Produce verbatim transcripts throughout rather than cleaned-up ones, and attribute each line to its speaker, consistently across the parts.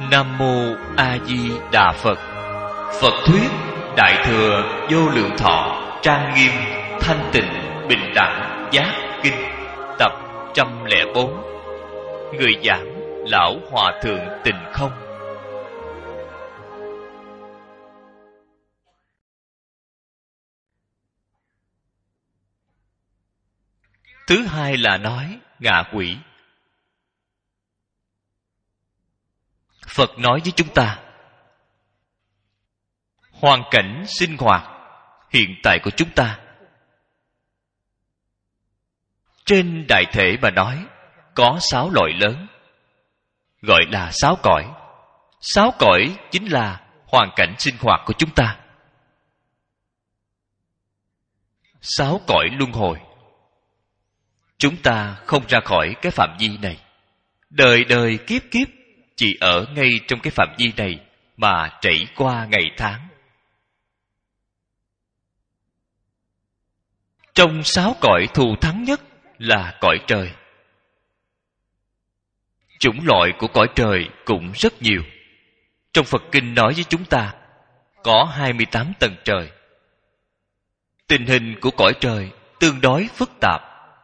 Speaker 1: Nam Mô A Di Đà Phật. Phật thuyết Đại Thừa Vô Lượng Thọ trang nghiêm thanh tịnh bình đẳng giác kinh tập một trăm lẻ bốn. Người giảng Lão Hòa Thượng Tịnh Không. Thứ hai là nói ngạ quỷ. Phật nói với chúng ta, hoàn cảnh sinh hoạt hiện tại của chúng ta, trên đại thể mà nói, có sáu loại lớn, gọi là sáu cõi. Sáu cõi chính là hoàn cảnh sinh hoạt của chúng ta. Sáu cõi luân hồi. Chúng ta không ra khỏi cái phạm vi này. Đời đời kiếp kiếp chỉ ở ngay trong cái phạm vi này mà trải qua ngày tháng. Trong sáu cõi thù thắng nhất là cõi trời. Chủng loại của cõi trời cũng rất nhiều. Trong Phật Kinh nói với chúng ta, có hai mươi tám tầng trời. Tình hình của cõi trời tương đối phức tạp.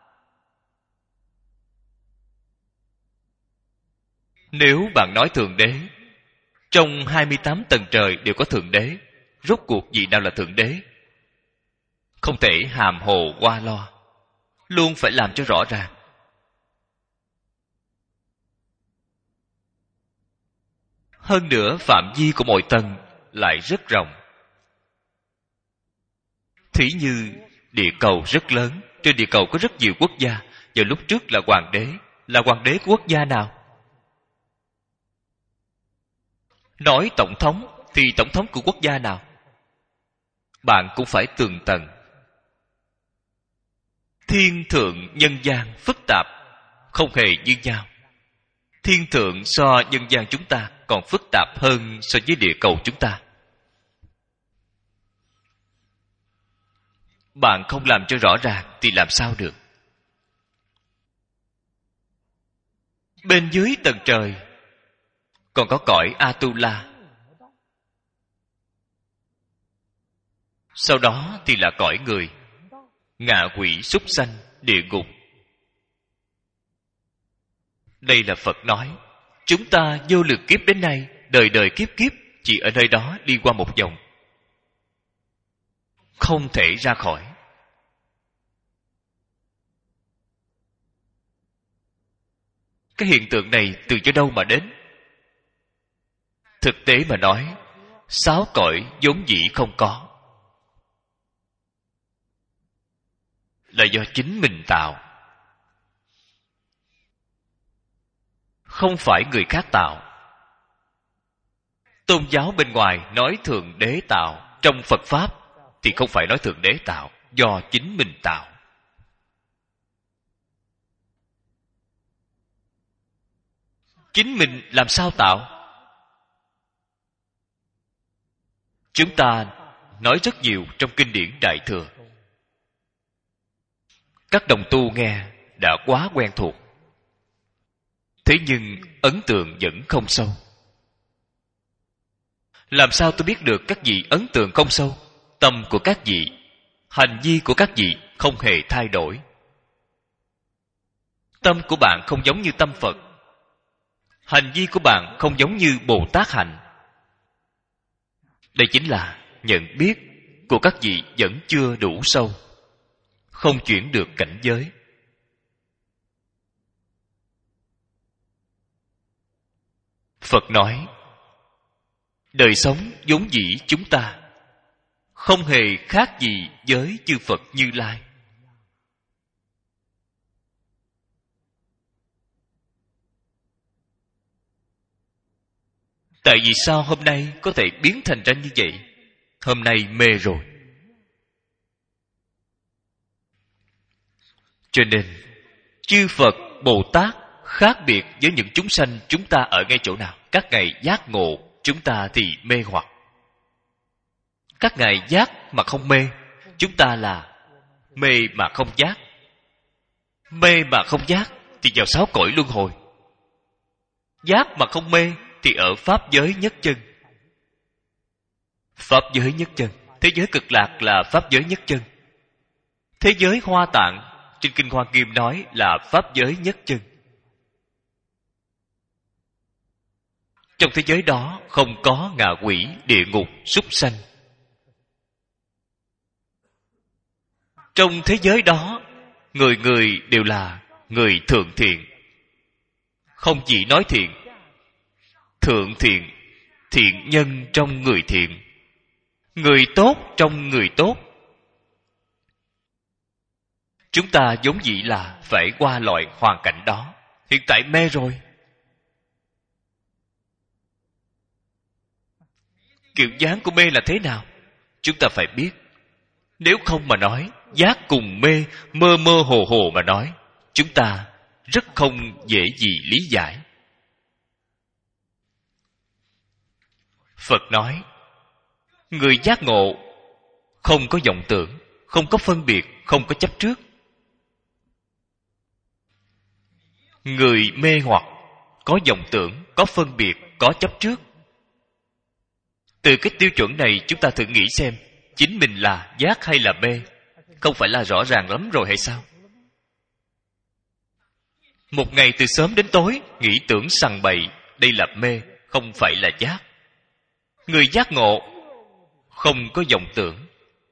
Speaker 1: Nếu bạn nói Thượng Đế, trong hai mươi tám tầng trời đều có Thượng Đế, rốt cuộc gì nào là Thượng Đế? Không thể hàm hồ qua lo, luôn phải làm cho rõ ràng. Hơn nữa, phạm vi của mỗi tầng lại rất rộng. Thí như địa cầu rất lớn, trên địa cầu có rất nhiều quốc gia, và lúc trước là hoàng đế. Là hoàng đế của quốc gia nào? Nói tổng thống thì tổng thống của quốc gia nào? Bạn cũng phải tường tầng. Thiên thượng nhân gian phức tạp, không hề như nhau. Thiên thượng so nhân gian chúng ta còn phức tạp hơn so với địa cầu chúng ta. Bạn không làm cho rõ ràng thì làm sao được? Bên dưới tầng trời còn có cõi Atula. Sau đó thì là cõi người, ngạ quỷ, súc sanh, địa ngục. Đây là Phật nói, chúng ta vô lượng kiếp đến nay, đời đời kiếp kiếp chỉ ở nơi đó đi qua một vòng, không thể ra khỏi. Cái hiện tượng này từ chỗ đâu mà đến? Thực tế mà nói, sáu cõi vốn dĩ không có, là do chính mình tạo, không phải người khác tạo. Tôn giáo bên ngoài nói Thượng Đế tạo, trong Phật Pháp thì không phải nói Thượng Đế tạo, do chính mình tạo. Chính mình làm sao tạo? Chúng ta nói rất nhiều trong kinh điển Đại Thừa. Các đồng tu nghe đã quá quen thuộc. Thế nhưng ấn tượng vẫn không sâu. Làm sao tôi biết được các vị ấn tượng không sâu? Tâm của các vị, hành vi của các vị không hề thay đổi. Tâm của bạn không giống như tâm Phật. Hành vi của bạn không giống như Bồ Tát hành. Đây chính là nhận biết của các vị vẫn chưa đủ sâu, không chuyển được cảnh giới. Phật nói, đời sống vốn dĩ chúng ta không hề khác gì với chư Phật Như Lai. Tại vì sao hôm nay có thể biến thành ra như vậy? Hôm nay mê rồi. Cho nên, chư Phật, Bồ Tát khác biệt với những chúng sanh chúng ta ở ngay chỗ nào? Các ngài giác ngộ, chúng ta thì mê hoặc. Các ngài giác mà không mê, chúng ta là mê mà không giác. Mê mà không giác thì vào sáu cõi luân hồi. Giác mà không mê thì ở Pháp giới nhất chân. Pháp giới nhất chân. Thế giới Cực Lạc là Pháp giới nhất chân. Thế giới Hoa Tạng trên Kinh Hoa Nghiêm nói là Pháp giới nhất chân. Trong thế giới đó không có ngạ quỷ, địa ngục, súc sanh. Trong thế giới đó, người người đều là người thượng thiện. Không chỉ nói thiện, thượng thiện, thiện nhân trong người thiện, người tốt trong người tốt. Chúng ta vốn dĩ là phải qua loại hoàn cảnh đó. Hiện tại mê rồi. Kiểu dáng của mê là thế nào? Chúng ta phải biết. Nếu không mà nói, giác cùng mê, mơ mơ hồ hồ mà nói, chúng ta rất không dễ gì lý giải. Phật nói, người giác ngộ không có vọng tưởng, không có phân biệt, không có chấp trước. Người mê hoặc có vọng tưởng, có phân biệt, có chấp trước. Từ cái tiêu chuẩn này chúng ta thử nghĩ xem, chính mình là giác hay là mê? Không phải là rõ ràng lắm rồi hay sao? Một ngày từ sớm đến tối nghĩ tưởng sằng bậy, đây là mê, không phải là giác. Người giác ngộ không có vọng tưởng.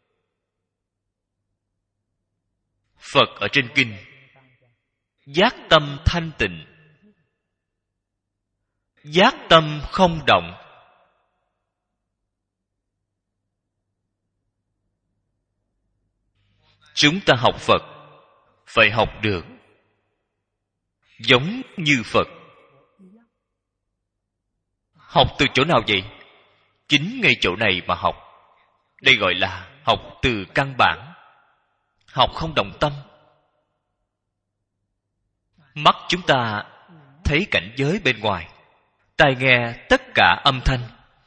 Speaker 1: Phật ở trên kinh, giác tâm thanh tịnh, giác tâm không động. Chúng ta học Phật phải học được giống như Phật. Học từ chỗ nào vậy? Chính ngay chỗ này mà học. Đây gọi là học từ căn bản. Học không động tâm. Mắt chúng ta thấy cảnh giới bên ngoài, tai nghe tất cả âm thanh,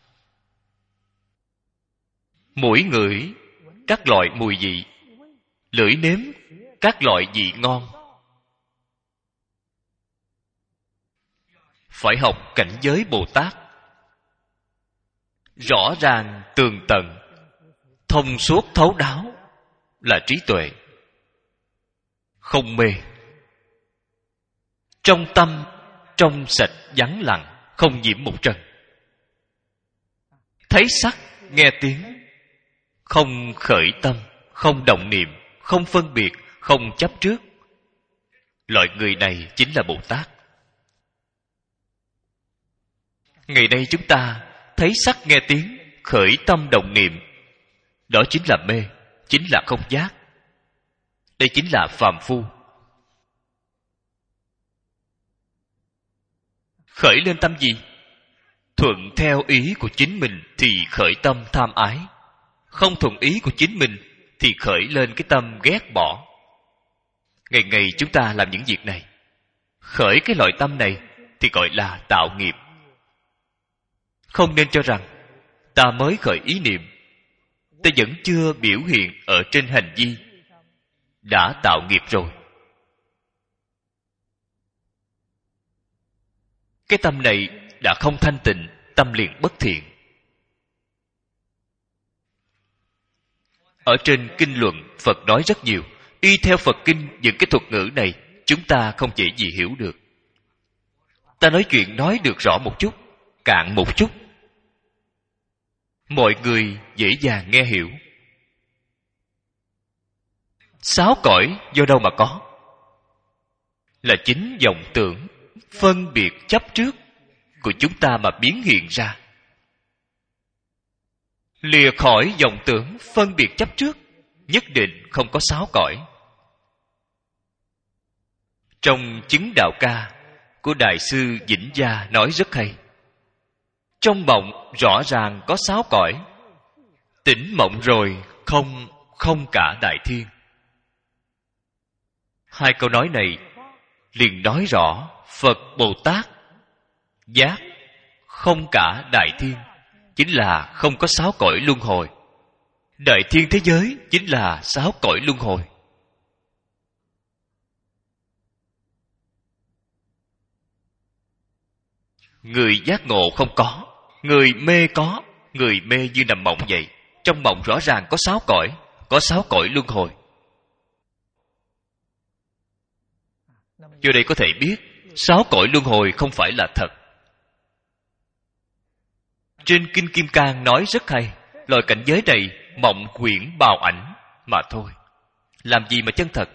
Speaker 1: mũi ngửi các loại mùi vị, lưỡi nếm các loại vị ngon. Phải học cảnh giới Bồ Tát, rõ ràng tường tận, thông suốt thấu đáo, là trí tuệ, không mê. Trong tâm trong sạch vắng lặng, không nhiễm một trần. Thấy sắc nghe tiếng, không khởi tâm, không động niệm, không phân biệt, không chấp trước. Loại người này chính là Bồ Tát. Ngày nay chúng ta thấy sắc nghe tiếng, khởi tâm động niệm, đó chính là mê, chính là không giác. Đây chính là phàm phu. Khởi lên tâm gì? Thuận theo ý của chính mình thì khởi tâm tham ái. Không thuận ý của chính mình thì khởi lên cái tâm ghét bỏ. Ngày ngày chúng ta làm những việc này, khởi cái loại tâm này thì gọi là tạo nghiệp. Không nên cho rằng ta mới khởi ý niệm, ta vẫn chưa biểu hiện ở trên hành vi, đã tạo nghiệp rồi. Cái tâm này đã không thanh tịnh, tâm liền bất thiện. Ở trên kinh luận, Phật nói rất nhiều. Y theo Phật kinh, những cái thuật ngữ này chúng ta không dễ gì hiểu được. Ta nói chuyện nói được rõ một chút, cạn một chút, mọi người dễ dàng nghe hiểu. Sáu cõi do đâu mà có? Là chính vọng tưởng, phân biệt chấp trước của chúng ta mà biến hiện ra. Lìa khỏi vọng tưởng, phân biệt chấp trước, nhất định không có sáu cõi. Trong chứng đạo ca của Đại sư Vĩnh Gia nói rất hay. Trong mộng rõ ràng có sáu cõi, tỉnh mộng rồi không, không cả đại thiên. Hai câu nói này liền nói rõ Phật Bồ Tát giác không cả đại thiên, chính là không có sáu cõi luân hồi. Đại thiên thế giới chính là sáu cõi luân hồi. Người giác ngộ không có, người mê có. Người mê như nằm mộng vậy. Trong mộng rõ ràng có sáu cõi, có sáu cõi luân hồi. Do đây có thể biết sáu cõi luân hồi không phải là thật. Trên Kinh Kim Cang nói rất hay, loại cảnh giới này mộng huyễn bào ảnh mà thôi. Làm gì mà chân thật?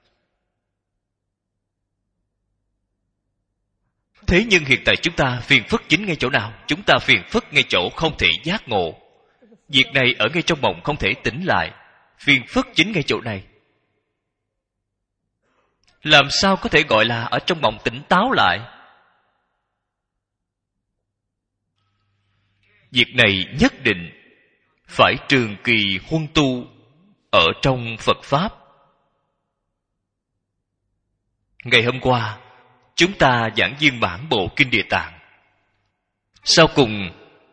Speaker 1: Thế nhưng hiện tại chúng ta phiền phức chính ngay chỗ nào? Chúng ta phiền phức ngay chỗ không thể giác ngộ. Việc này ở ngay trong mộng không thể tỉnh lại. Phiền phức chính ngay chỗ này. Làm sao có thể gọi là ở trong mộng tỉnh táo lại? Việc này nhất định phải trường kỳ huân tu ở trong Phật Pháp. Ngày hôm qua chúng ta giảng viên mãn bộ Kinh Địa Tạng. Sau cùng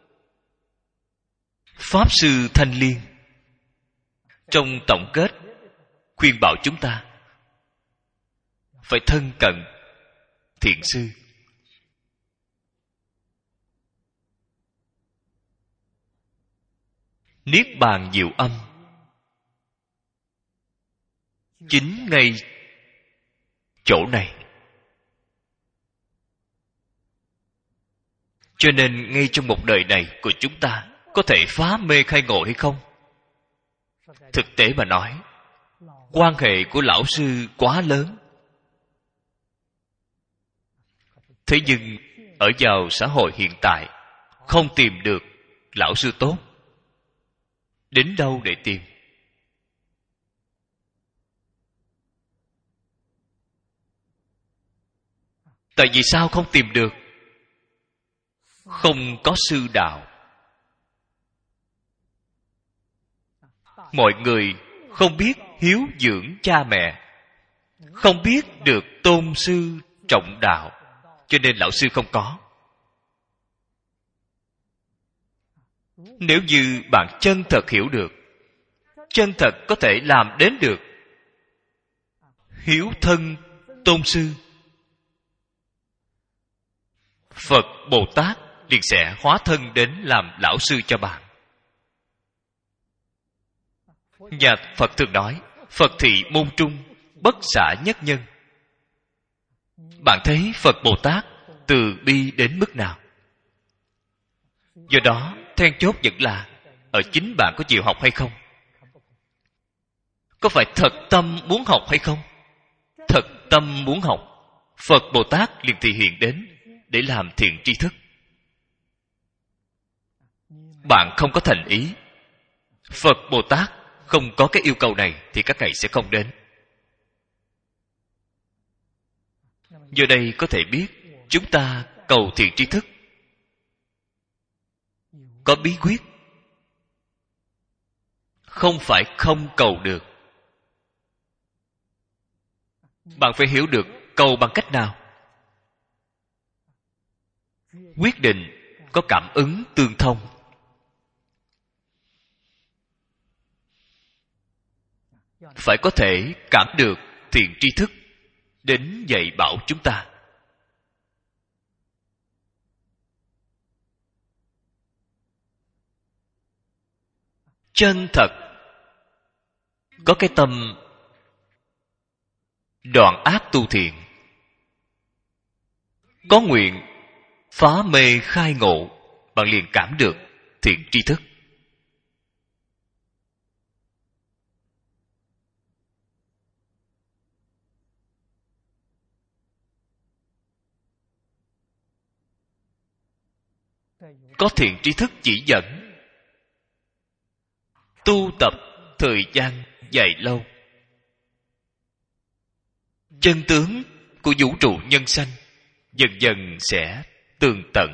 Speaker 1: Pháp Sư Thanh Liên trong tổng kết khuyên bảo chúng ta phải thân cận thiện sư. Niết bàn diệu âm chính ngay chỗ này. Cho nên ngay trong một đời này của chúng ta có thể phá mê khai ngộ hay không? Thực tế mà nói, quan hệ của lão sư quá lớn. Thế nhưng ở vào xã hội hiện tại, không tìm được lão sư tốt. Đến đâu để tìm? Tại vì sao không tìm được? Không có sư đạo. Mọi người không biết hiếu dưỡng cha mẹ, không biết được tôn sư trọng đạo, cho nên lão sư không có. Nếu như bạn chân thật hiểu được, chân thật có thể làm đến được hiếu thân tôn sư, Phật Bồ Tát liền sẽ hóa thân đến làm lão sư cho bạn. Nhà Phật thường nói, Phật thị môn trung, bất xả nhất nhân. Bạn thấy Phật Bồ Tát từ bi đến mức nào? Do đó, then chốt vẫn là ở chính bạn có chịu học hay không? Có phải thật tâm muốn học hay không? Thật tâm muốn học, Phật Bồ Tát liền thị hiện đến để làm thiện tri thức. Bạn không có thành ý, Phật Bồ Tát không có cái yêu cầu này thì các ngài sẽ không đến. Do đây có thể biết chúng ta cầu thiện tri thức có bí quyết, không phải không cầu được. Bạn phải hiểu được cầu bằng cách nào. Quyết định có cảm ứng tương thông. Phải có thể cảm được thiện tri thức đến dạy bảo chúng ta. Chân thật có cái tâm đoạn ác tu thiện, có nguyện phá mê khai ngộ, bạn liền cảm được thiện tri thức. Có thiện tri thức chỉ dẫn, tu tập thời gian dài lâu, chân tướng của vũ trụ nhân sanh dần dần sẽ tường tận.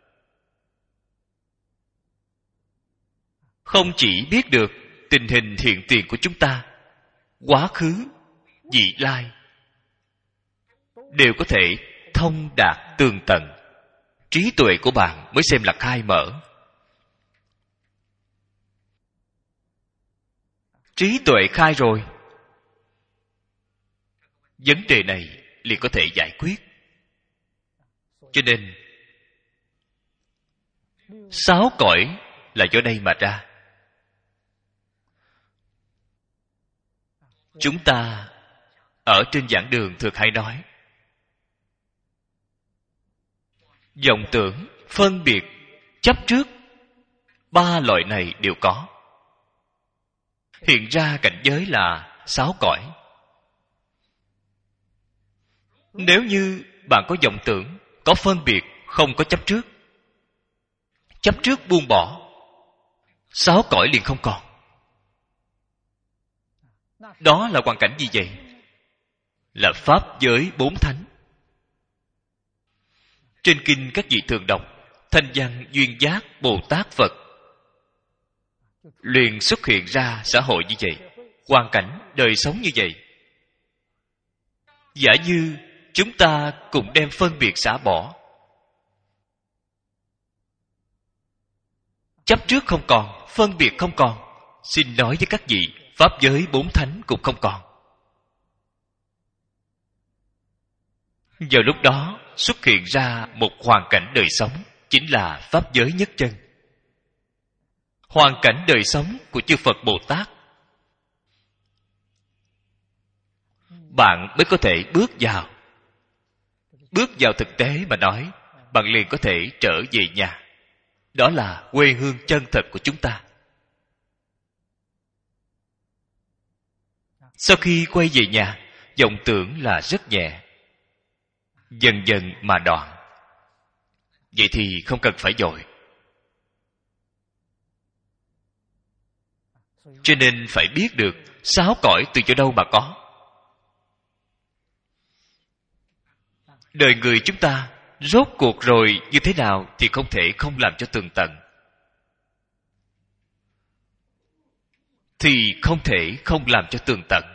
Speaker 1: Không chỉ biết được tình hình hiện tiền của chúng ta, quá khứ, vị lai, đều có thể thông đạt tường tận. Trí tuệ của bạn mới xem là khai mở. Trí tuệ khai rồi, vấn đề này liền có thể giải quyết. Cho nên Sáu cõi là do đây mà ra. Chúng ta ở trên giảng đường thường hay nói vọng tưởng, phân biệt, chấp trước, ba loại này đều có. Hiện ra cảnh giới là sáu cõi. Nếu như bạn có vọng tưởng, có phân biệt, không có chấp trước, chấp trước buông bỏ, sáu cõi liền không còn. Đó là hoàn cảnh gì vậy? Là pháp giới bốn thánh. Trên kinh các vị thường đọc Thanh Văn Duyên Giác Bồ Tát Phật liền xuất hiện ra xã hội như vậy, hoàn cảnh đời sống như vậy. Giả như chúng ta cùng đem phân biệt xả bỏ, chấp trước không còn, phân biệt không còn, xin nói với các vị, pháp giới bốn thánh cũng không còn. Vào lúc đó xuất hiện ra một hoàn cảnh đời sống, chính là pháp giới nhất chân. Hoàn cảnh đời sống của chư Phật Bồ Tát, bạn mới có thể bước vào. Bước vào thực tế mà nói, bạn liền có thể trở về nhà. Đó là quê hương chân thật của chúng ta. Sau khi quay về nhà, vọng tưởng là rất nhẹ, dần dần mà đoạn. Vậy thì không cần phải vội. Cho nên phải biết được sáu cõi từ chỗ đâu mà có. Đời người chúng ta rốt cuộc rồi như thế nào thì không thể không làm cho tường tận. Thì không thể không làm cho tường tận.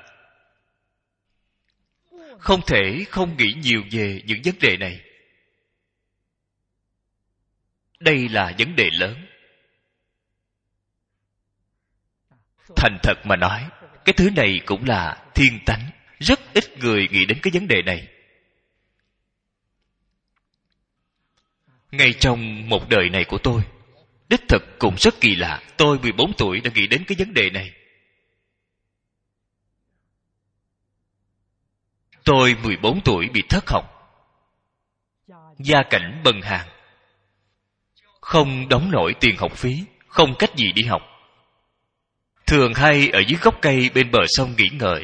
Speaker 1: Không thể không nghĩ nhiều về những vấn đề này. Đây là vấn đề lớn. Thành thật mà nói, cái thứ này cũng là thiên tánh. Rất ít người nghĩ đến cái vấn đề này. Ngay trong một đời này của tôi, đích thực cũng rất kỳ lạ. Tôi mười bốn tuổi đã nghĩ đến cái vấn đề này. Tôi mười bốn tuổi bị thất học, gia cảnh bần hàn, không đóng nổi tiền học phí, không cách gì đi học. Thường hay ở dưới gốc cây bên bờ sông nghỉ ngơi.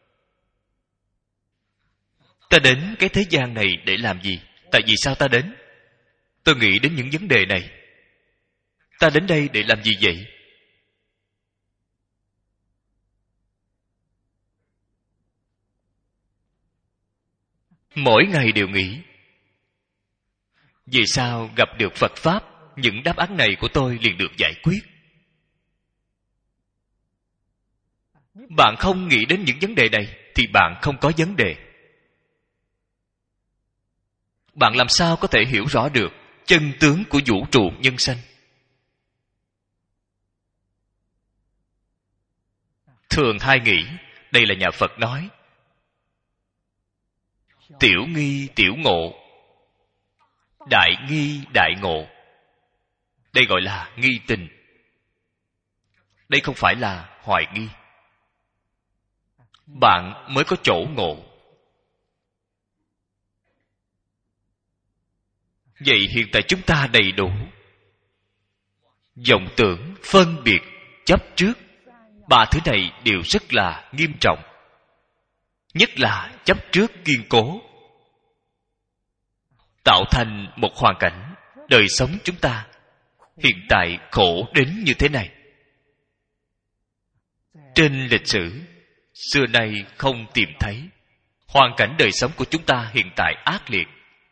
Speaker 1: Ta đến cái thế gian này để làm gì? Tại vì sao ta đến? Tôi nghĩ đến những vấn đề này. Ta đến đây để làm gì vậy? Mỗi ngày đều nghĩ, vì sao gặp được Phật Pháp, những đáp án này của tôi liền được giải quyết. Bạn không nghĩ đến những vấn đề này thì bạn không có vấn đề. Bạn làm sao có thể hiểu rõ được chân tướng của vũ trụ nhân sanh? Thường hay nghĩ đây là nhà Phật nói. Tiểu nghi tiểu ngộ, đại nghi đại ngộ. Đây gọi là nghi tình. Đây không phải là hoài nghi. Bạn mới có chỗ ngộ. Vậy hiện tại chúng ta đầy đủ vọng tưởng, phân biệt, chấp trước. Ba thứ này đều rất là nghiêm trọng. Nhất là chấp trước kiên cố, tạo thành một hoàn cảnh đời sống chúng ta hiện tại khổ đến như thế này. Trên lịch sử xưa nay không tìm thấy hoàn cảnh đời sống của chúng ta hiện tại ác liệt.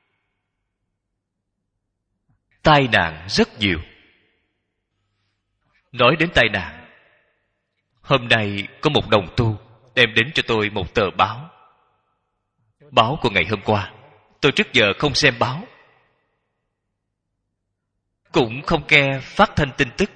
Speaker 1: Tai nạn rất nhiều. Nói đến tai nạn, hôm nay có một đồng tu đem đến cho tôi một tờ báo. Báo của ngày hôm qua. Tôi trước giờ không xem báo, cũng không nghe phát thanh tin tức.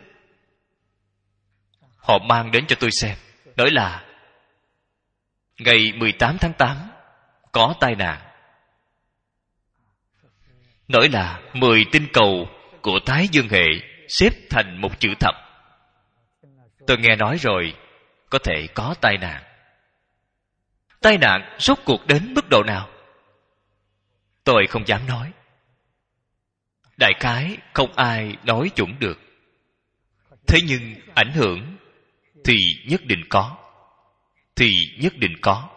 Speaker 1: Họ mang đến cho tôi xem, nói là ngày mười tám tháng tám có tai nạn. Nói là mười tinh cầu của Thái Dương hệ xếp thành một chữ thập. Tôi nghe nói rồi, có thể có tai nạn. Tai nạn rốt cuộc đến mức độ nào? Tôi không dám nói. Đại khái không ai nói chuẩn được. Thế nhưng ảnh hưởng thì nhất định có. Thì nhất định có.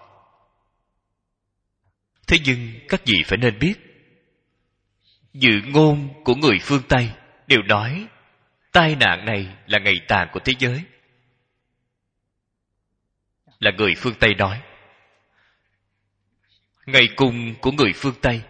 Speaker 1: Thế nhưng các vị phải nên biết, dự ngôn của người phương Tây đều nói tai nạn này là ngày tàn của thế giới. Là người phương Tây nói. Ngày cùng của người phương Tây.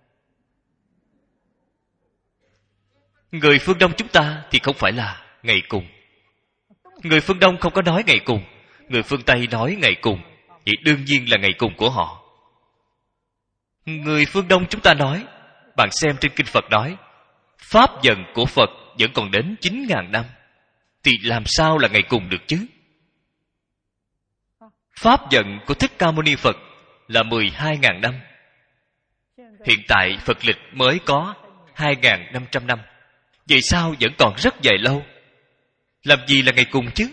Speaker 1: Người phương Đông chúng ta thì không phải là ngày cùng. Người phương Đông không có nói ngày cùng. Người phương Tây nói ngày cùng. Vậy đương nhiên là ngày cùng của họ. Người phương Đông chúng ta nói, bạn xem trên kinh Phật nói, pháp dần của Phật vẫn còn đến chín ngàn năm. Thì làm sao là ngày cùng được chứ? Pháp dần của Thích Ca Mâu Ni Phật là mười hai ngàn năm. Hiện tại Phật lịch mới có hai ngàn năm trăm năm. Vậy sao vẫn còn rất dài lâu? Làm gì là ngày cùng chứ?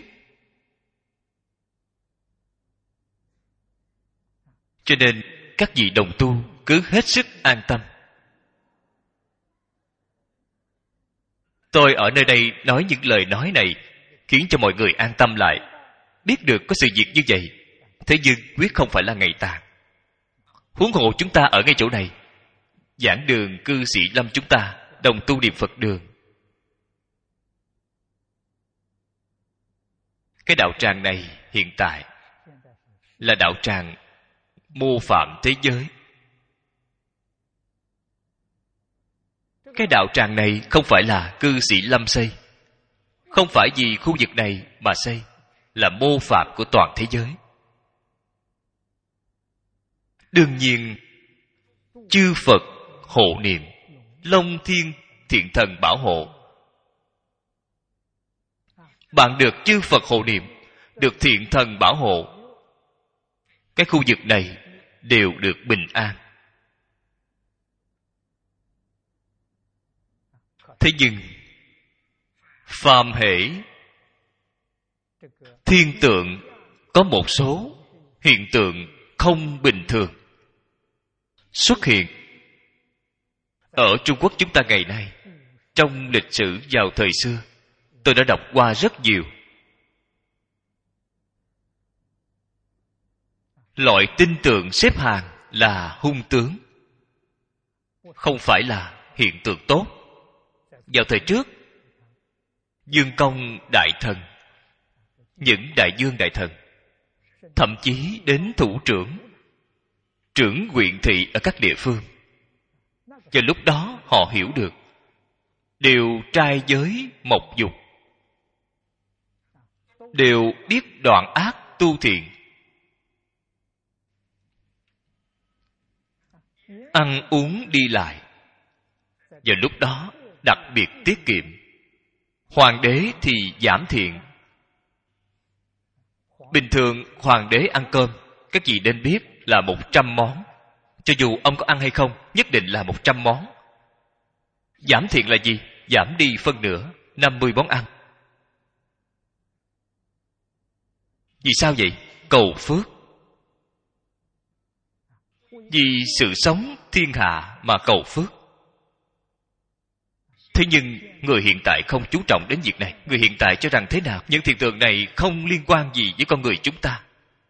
Speaker 1: Cho nên các vị đồng tu cứ hết sức an tâm. Tôi ở nơi đây nói những lời nói này khiến cho mọi người an tâm lại, biết được có sự việc như vậy. Thế nhưng quyết không phải là ngày tàn. Huống hồ chúng ta ở ngay chỗ này, giảng đường cư sĩ Lâm chúng ta đồng tu niệm Phật đường. Cái đạo tràng này hiện tại là đạo tràng mô phạm thế giới. Cái đạo tràng này không phải là cư sĩ Lâm xây, không phải vì khu vực này mà xây, là mô phạm của toàn thế giới. Đương nhiên chư Phật hộ niệm, Long Thiên Thiện Thần bảo hộ. Bạn được chư Phật hộ niệm, được Thiện Thần bảo hộ, cái khu vực này đều được bình an. Thế nhưng phàm hễ thiên tượng có một số hiện tượng không bình thường xuất hiện ở Trung Quốc chúng ta ngày nay. Trong lịch sử vào thời xưa, tôi đã đọc qua rất nhiều. Loại tinh tượng xếp hàng là hung tướng, không phải là hiện tượng tốt. Vào thời trước, Dương Công Đại Thần, những đại dương đại thần, thậm chí đến thủ trưởng, trưởng huyện thị ở các địa phương, vào lúc đó họ hiểu được, đều trai giới mộc dục, đều biết đoạn ác tu thiện, ăn uống đi lại. Vào lúc đó đặc biệt tiết kiệm. Hoàng đế thì giảm thiện. Bình thường hoàng đế ăn cơm, các vị nên biết là một trăm món. Cho dù ông có ăn hay không, nhất định là một trăm món. Giảm thiện là gì? Giảm đi phân nửa, năm mươi món ăn. Vì sao vậy? Cầu phước. Vì sự sống thiên hạ mà cầu phước. Thế nhưng người hiện tại không chú trọng đến việc này. Người hiện tại cho rằng thế nào? Những hiện tượng này không liên quan gì với con người chúng ta.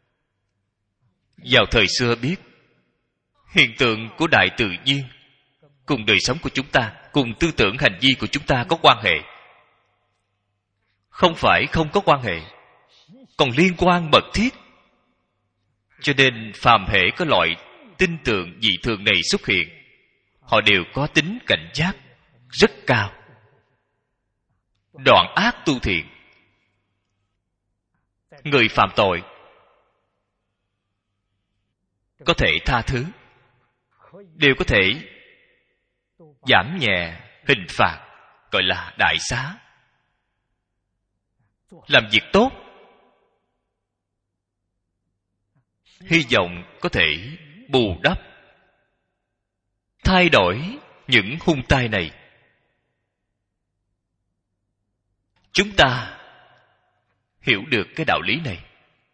Speaker 1: Vào thời xưa biết, hiện tượng của đại tự nhiên cùng đời sống của chúng ta, cùng tư tưởng hành vi của chúng ta có quan hệ. Không phải không có quan hệ, còn liên quan mật thiết. Cho nên phàm hệ có loại tinh tượng dị thường này xuất hiện, họ đều có tính cảnh giác rất cao. Đoạn ác tu thiện. Người phạm tội có thể tha thứ, đều có thể giảm nhẹ hình phạt, gọi là đại xá. Làm việc tốt, hy vọng có thể bù đắp, thay đổi những hung tai này. chúng ta hiểu được cái đạo lý này,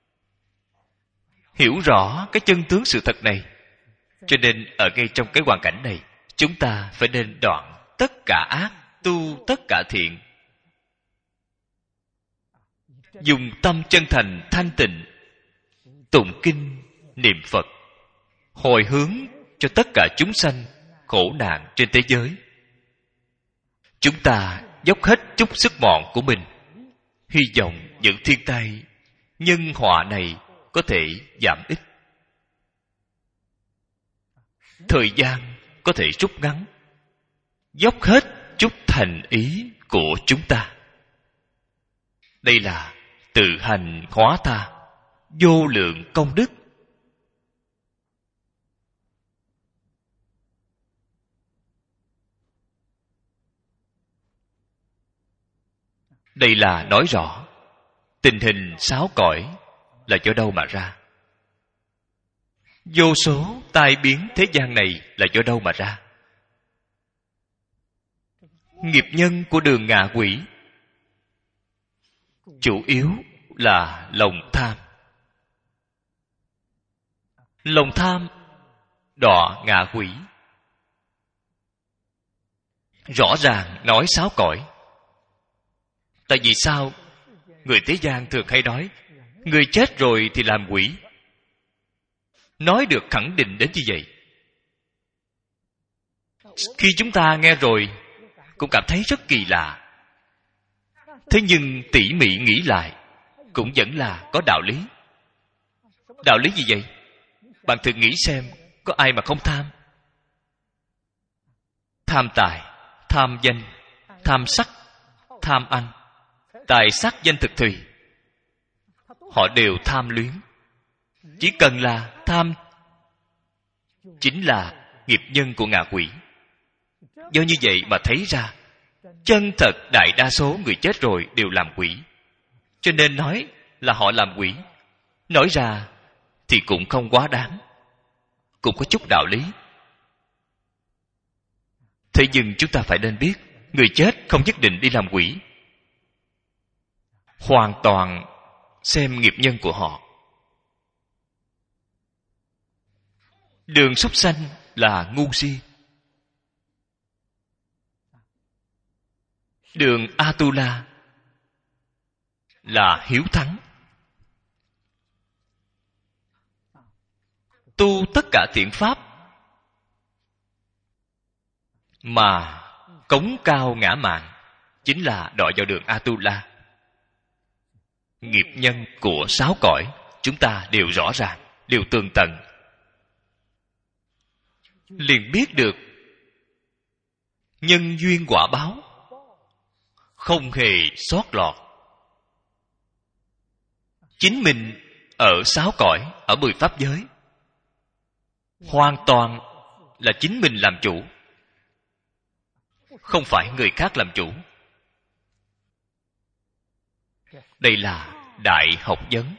Speaker 1: hiểu rõ cái chân tướng sự thật này, cho nên ở ngay trong cái hoàn cảnh này, chúng ta phải nên đoạn tất cả ác, tu tất cả thiện, dùng tâm chân thành thanh tịnh, tụng kinh niệm Phật, hồi hướng cho tất cả chúng sanh khổ nạn trên thế giới. Chúng ta dốc hết chút sức mọn của mình, hy vọng những thiên tai nhân họa này có thể giảm ít, thời gian có thể rút ngắn, dốc hết chút thành ý của chúng ta. Đây là tự hành hóa tha, vô lượng công đức. Đây là nói rõ tình hình sáu cõi là do đâu mà ra, vô số tai biến thế gian này là do đâu mà ra. Nghiệp nhân của đường ngạ quỷ chủ yếu là lòng tham. Lòng tham đọa ngạ quỷ. Rõ ràng nói sáu cõi. Tại vì sao người thế gian thường hay nói người chết rồi thì làm quỷ? Nói được khẳng định đến như vậy, khi chúng ta nghe rồi cũng cảm thấy rất kỳ lạ. Thế nhưng tỉ mỉ nghĩ lại cũng vẫn là có đạo lý. Đạo lý gì vậy? Bạn thử nghĩ xem, có ai mà không tham? Tham tài, tham danh, tham sắc, tham ăn, tài sắc danh thực thùy. Họ đều tham luyến. Chỉ cần là tham chính là nghiệp nhân của ngạ quỷ. Do như vậy mà thấy ra chân thật đại đa số người chết rồi đều làm quỷ. Cho nên nói là họ làm quỷ, nói ra thì cũng không quá đáng, cũng có chút đạo lý. Thế nhưng chúng ta phải nên biết, người chết không nhất định đi làm quỷ. Hoàn toàn xem nghiệp nhân của họ. Đường súc sanh là ngu si, đường Atula là hiếu thắng. Tu tất cả thiện pháp mà cống cao ngã mạn chính là đọa vào đường Atula. Nghiệp nhân của sáu cõi chúng ta đều rõ ràng, đều tường tận, liền biết được nhân duyên quả báo, không hề sót lọt. Chính mình ở sáu cõi, ở mười pháp giới, hoàn toàn là chính mình làm chủ, không phải người khác làm chủ. Đây là đại học vấn.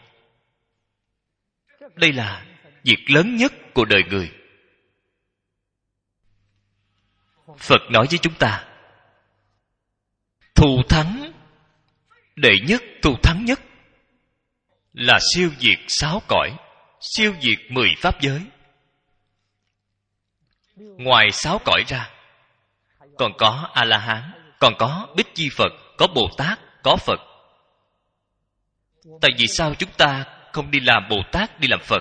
Speaker 1: Đây là việc lớn nhất của đời người. Phật nói với chúng ta, thù thắng đệ nhất, thù thắng nhất là siêu diệt sáu cõi, siêu diệt mười pháp giới. Ngoài sáu cõi ra còn có A-la-hán, còn có Bích Chi Phật, có Bồ Tát, có Phật. Tại vì sao chúng ta không đi làm Bồ Tát, đi làm Phật?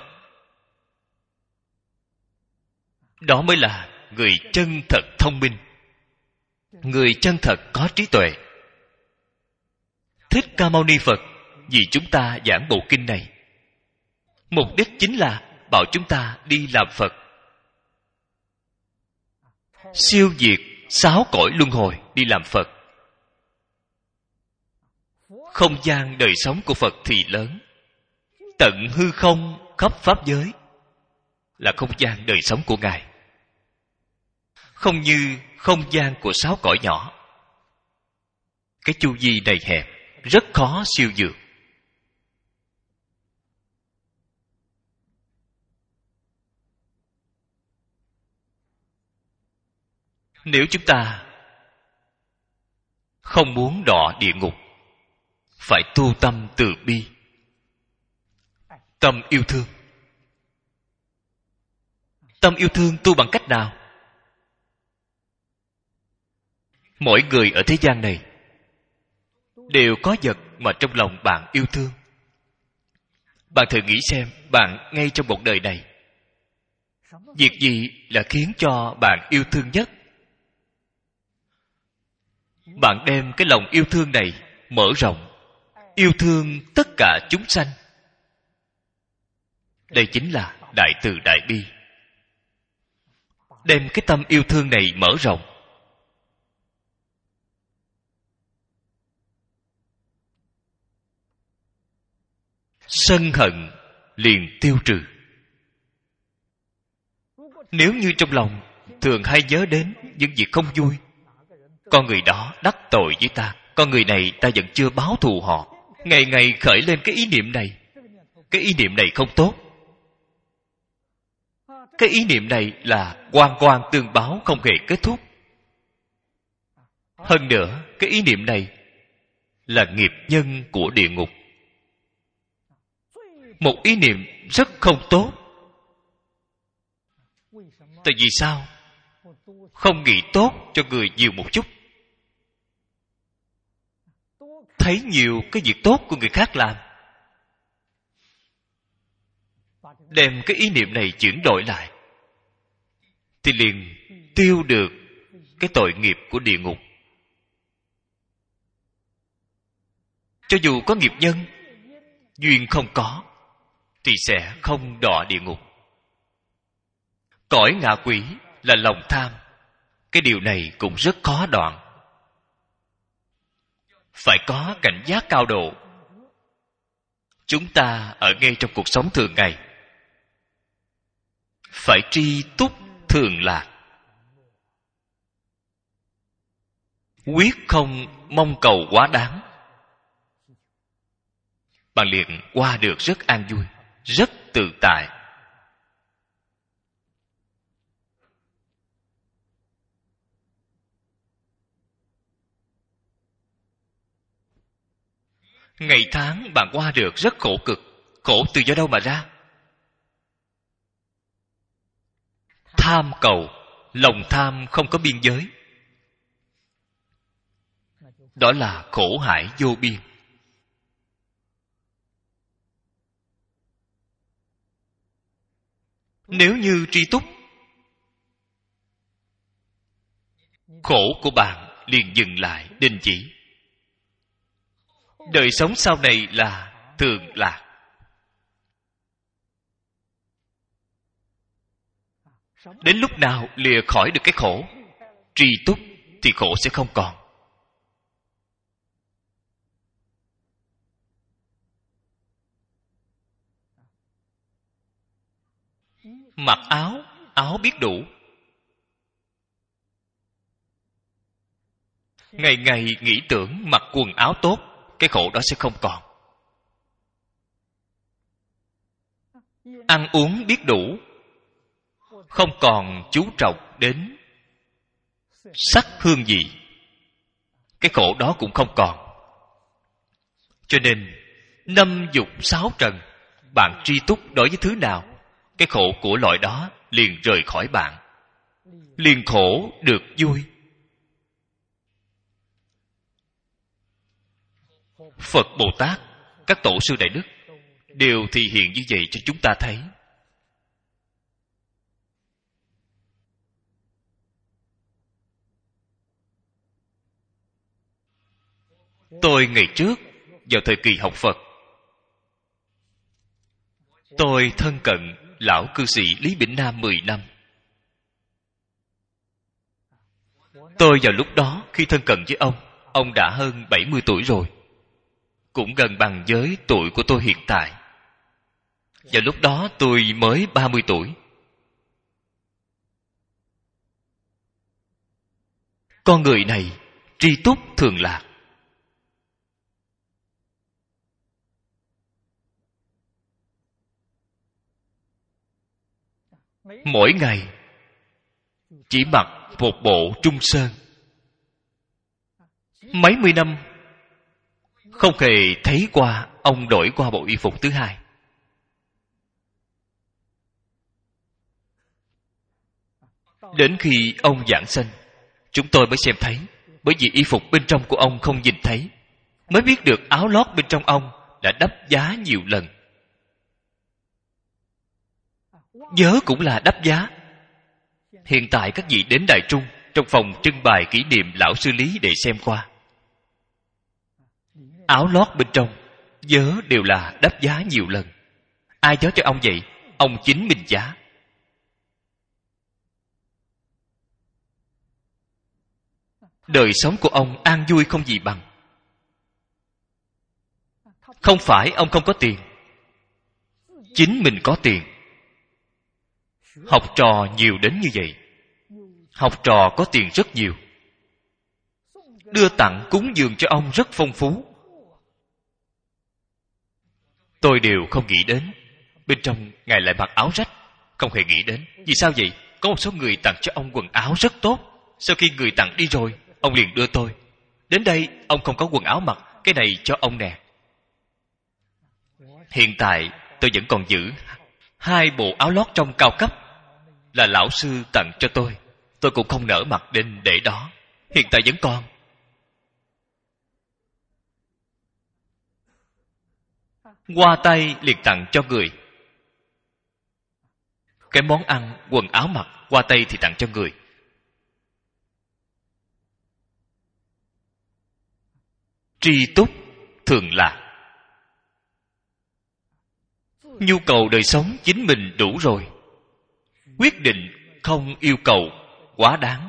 Speaker 1: Đó mới là người chân thật thông minh, người chân thật có trí tuệ. Thích Ca Mâu Ni Phật vì chúng ta giảng bộ kinh này, mục đích chính là bảo chúng ta đi làm Phật, siêu diệt sáu cõi luân hồi, đi làm Phật. Không gian đời sống của Phật thì lớn, tận hư không khắp pháp giới là không gian đời sống của Ngài, không như không gian của sáu cõi nhỏ. Cái chu vi này hẹp, rất khó siêu vượt. Nếu chúng ta không muốn đọa địa ngục, phải tu tâm từ bi, tâm yêu thương. Tâm yêu thương tu bằng cách nào? Mỗi người ở thế gian này đều có vật mà trong lòng bạn yêu thương. Bạn thử nghĩ xem, bạn ngay trong một đời này, việc gì là khiến cho bạn yêu thương nhất? Bạn đem cái lòng yêu thương này mở rộng, yêu thương tất cả chúng sanh. Đây chính là đại từ đại bi. Đem cái tâm yêu thương này mở rộng, sân hận liền tiêu trừ. Nếu như trong lòng thường hay nhớ đến những việc không vui, con người đó đắc tội với ta, con người này ta vẫn chưa báo thù họ, ngày ngày khởi lên cái ý niệm này, cái ý niệm này không tốt. Cái ý niệm này là oan oan tương báo, không hề kết thúc. Hơn nữa, cái ý niệm này là nghiệp nhân của địa ngục. Một ý niệm rất không tốt. Tại vì sao? Không nghĩ tốt cho người nhiều một chút, thấy nhiều cái việc tốt của người khác làm, đem cái ý niệm này chuyển đổi lại, thì liền tiêu được cái tội nghiệp của địa ngục. Cho dù có nghiệp nhân, duyên không có, thì sẽ không đọa địa ngục. Cõi ngạ quỷ là lòng tham, cái điều này cũng rất khó đoạn. Phải có cảnh giác cao độ. Chúng ta ở ngay trong cuộc sống thường ngày, phải tri túc thường lạc, quyết không mong cầu quá đáng. Bạn liền qua được rất an vui, rất tự tại. Ngày tháng bạn qua được rất khổ cực. Khổ từ do đâu mà ra? Tham cầu, lòng tham không có biên giới, đó là khổ hải vô biên. Nếu như tri túc, khổ của bạn liền dừng lại, đình chỉ. Đời sống sau này là thường lạc. Đến lúc nào lìa khỏi được cái khổ, tri túc, thì khổ sẽ không còn. Mặc áo, áo biết đủ. Ngày ngày nghĩ tưởng mặc quần áo tốt, cái khổ đó sẽ không còn. Ăn uống biết đủ, không còn chú trọng đến sắc hương vị, cái khổ đó cũng không còn. Cho nên năm dục sáu trần, bạn tri túc đối với thứ nào, cái khổ của loại đó liền rời khỏi bạn, liền khổ được vui. Phật Bồ Tát, các tổ sư đại đức đều thể hiện như vậy cho chúng ta thấy. Tôi ngày trước vào thời kỳ học Phật, tôi thân cận lão cư sĩ Lý Bỉnh Nam mười năm. Tôi vào lúc đó khi thân cận với ông, ông đã hơn bảy mươi tuổi rồi, cũng gần bằng với tuổi của tôi hiện tại. Vào lúc đó tôi mới ba mươi tuổi. Con người này tri túc thường lạc. Mỗi ngày chỉ mặc một bộ trung sơn. Mấy mươi năm không hề thấy qua ông đổi qua bộ y phục thứ hai. Đến khi ông giảng sanh, chúng tôi mới xem thấy, bởi vì y phục bên trong của ông không nhìn thấy, mới biết được áo lót bên trong ông đã đắp giá nhiều lần. Vớ cũng là đắp giá. Hiện tại các vị đến Đài Trung, trong phòng trưng bày kỷ niệm lão sư Lý để xem qua. Áo lót bên trong, vớ đều là đắp giá nhiều lần. Ai vớ cho ông vậy? Ông chính mình giá. Đời sống của ông an vui không gì bằng. Không phải ông không có tiền, chính mình có tiền. Học trò nhiều đến như vậy, học trò có tiền rất nhiều, đưa tặng cúng dường cho ông rất phong phú. Tôi đều không nghĩ đến. Bên trong Ngài lại mặc áo rách, không hề nghĩ đến. Vì sao vậy? Có một số người tặng cho ông quần áo rất tốt. Sau khi người tặng đi rồi, ông liền đưa tôi. Đến đây, ông không có quần áo mặc, cái này cho ông nè. Hiện tại, tôi vẫn còn giữ hai bộ áo lót trong cao cấp, là lão sư tặng cho tôi. Tôi cũng không nỡ mặc đến để đó. Hiện tại vẫn còn. Qua tay liền tặng cho người. Cái món ăn, quần áo mặc, qua tay thì tặng cho người. Tri túc thường là nhu cầu đời sống chính mình đủ rồi, quyết định không yêu cầu quá đáng.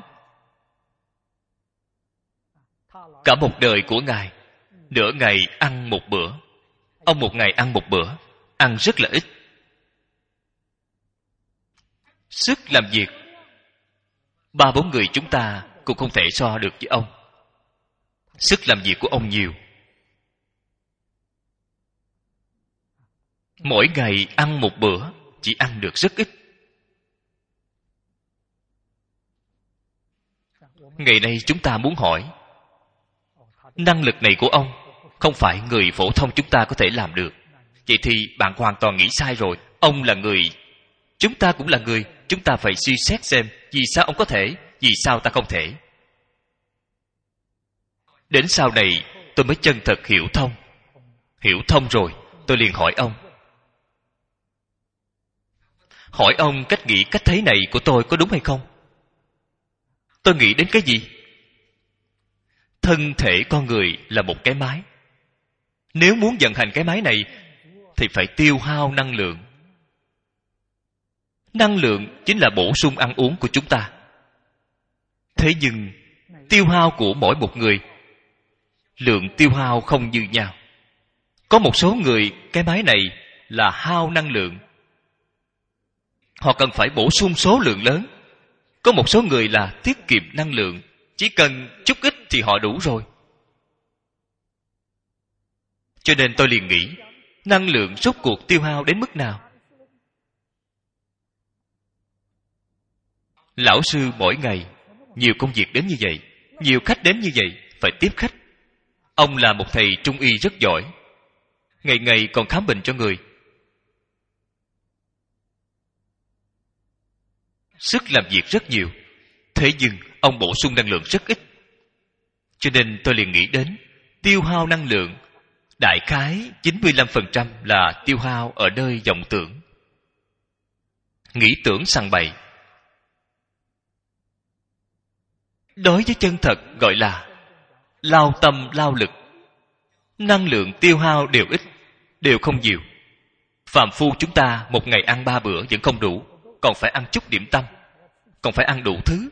Speaker 1: Cả một đời của Ngài, nửa ngày ăn một bữa. Ông một ngày ăn một bữa, ăn rất là ít. Sức làm việc, ba bốn người chúng ta cũng không thể so được với ông. Sức làm việc của ông nhiều. Mỗi ngày ăn một bữa, chỉ ăn được rất ít. Ngày nay chúng ta muốn hỏi, năng lực này của ông không phải người phổ thông chúng ta có thể làm được. Vậy thì bạn hoàn toàn nghĩ sai rồi. Ông là người, chúng ta cũng là người. Chúng ta phải suy xét xem vì sao ông có thể, vì sao ta không thể. Đến sau này tôi mới chân thật hiểu thông. Hiểu thông rồi, tôi liền hỏi ông. Hỏi ông cách nghĩ cách thấy này của tôi có đúng hay không? Tôi nghĩ đến cái gì? Thân thể con người là một cái máy. Nếu muốn vận hành cái máy này thì phải tiêu hao năng lượng. Năng lượng chính là bổ sung ăn uống của chúng ta. Thế nhưng tiêu hao của mỗi một người, lượng tiêu hao không như nhau. Có một số người cái máy này là hao năng lượng, họ cần phải bổ sung số lượng lớn. Có một số người là tiết kiệm năng lượng, chỉ cần chút ít thì họ đủ rồi. Cho nên tôi liền nghĩ, năng lượng rốt cuộc tiêu hao đến mức nào? Lão sư mỗi ngày nhiều công việc đến như vậy, nhiều khách đến như vậy, phải tiếp khách. Ông là một thầy trung y rất giỏi, ngày ngày còn khám bệnh cho người. Sức làm việc rất nhiều, thế nhưng ông bổ sung năng lượng rất ít. Cho nên tôi liền nghĩ đến tiêu hao năng lượng, đại khái chín mươi lăm phần trăm là tiêu hao ở nơi vọng tưởng, nghĩ tưởng sằng bậy. Đối với chân thật gọi là lao tâm lao lực. Năng lượng tiêu hao đều ít, đều không nhiều. Phàm phu chúng ta một ngày ăn ba bữa vẫn không đủ, còn phải ăn chút điểm tâm, còn phải ăn đủ thứ.